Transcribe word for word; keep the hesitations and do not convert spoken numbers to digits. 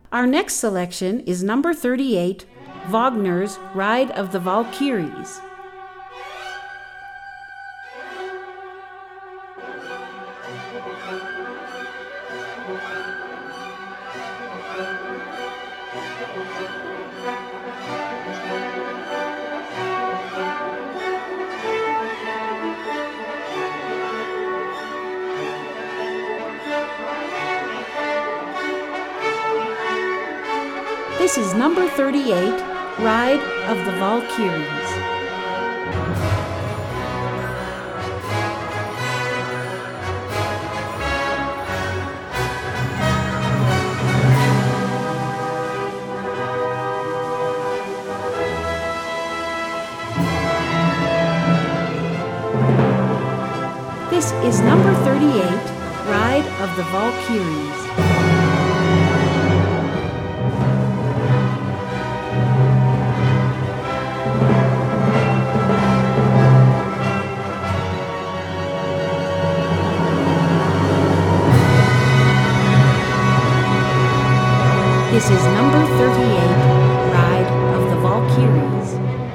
Our next selection is number thirty-eight, Wagner's Ride of the Valkyries. This is number thirty-eight, Ride of the Valkyries. This is number thirty-eight, Ride of the Valkyries. This is number thirty-eight, Ride of the Valkyries.